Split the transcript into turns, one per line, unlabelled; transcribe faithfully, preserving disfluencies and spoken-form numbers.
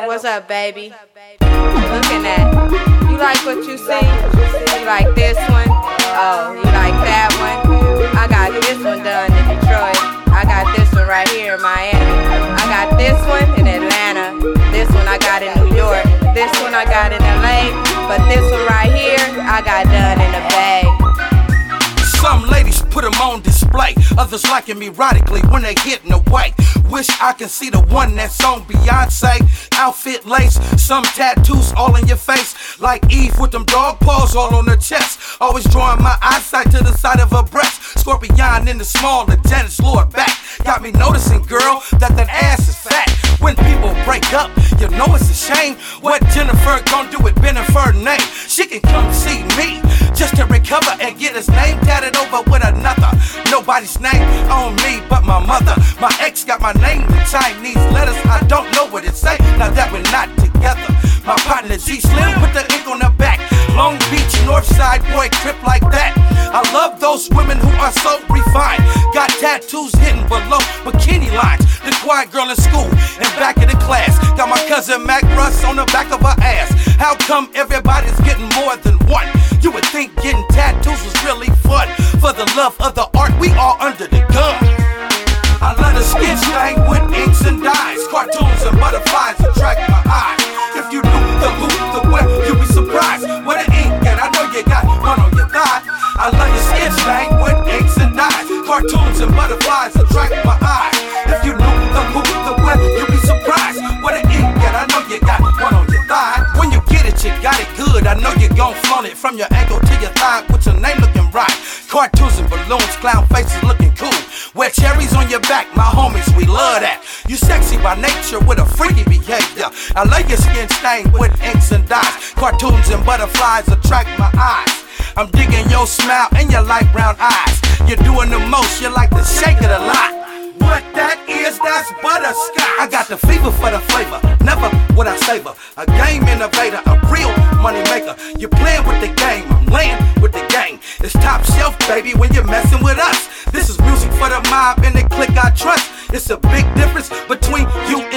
What's up, baby? Looking at you like what you see? You like this one? Oh, you like that one? I got this one done in Detroit. I got this one right here in Miami. I got this one in Atlanta. This one I got in New York. This one I got in L A. But this one right here, I got done in the Bay.
Some ladies put them on display, others like them erotically when they getting away. Wish I can see the one that's on Beyonce. Outfit lace, some tattoos all in your face, like Eve with them dog paws all on her chest. Always drawing my eyesight to the side of her breast. Scorpion in the small, the Janice lower back. Got me noticing, girl, that that ass is fat. When people break up, you know it's a shame. What Jennifer gon' do with Bennifer name? She can come see me just to recover and get his name tatted over with another. Nobody's name on me but my mother. My ex got my name in Chinese letters. I don't know what it say now that we're not together. My partner G Slim put the ink on the back. Long Beach, Northside boy, crip like that. I love those women who are so refined. Got tattoos hidden below bikini lines. The quiet girl in school and back in the class. Got my cousin Mac Russ on the back of her ass. How come everybody's getting more than one? You would think getting tattoos was really fun. For the love of the art, we all under the gun. I love the skin stained with inks and dyes. Cartoons and butterflies attract my eyes. If you knew the who, the where, you'd be surprised. Where the ink and I know you got one on your thigh. I love your skin stained with inks and dyes. Cartoons and butterflies attract my eyes. If you knew the who, the where, you'd be surprised. Where the ink and I know you got one on your thigh. When you get it, you got it good. I know you gon' flaunt it from your ankle to your thigh with your name looking right. Cartoons and balloons, clown faces looking cool. Wear cherries on your back, my homies, we love that. You sexy by nature with a freaky behavior. I love your skin stained with inks and dyes. Cartoons and butterflies attract my eyes. I'm digging your smile and your light brown eyes. You're doing the most, you like the shake of the lot. What that is, that's butterscotch. I got the fever for the flavor, never would I savor. A game innovator, a real money maker. You're playing with the game, I'm laying with the game. It's top shelf, baby, when you're messing with us. This is music for the mob and the clique I trust. It's a big difference between you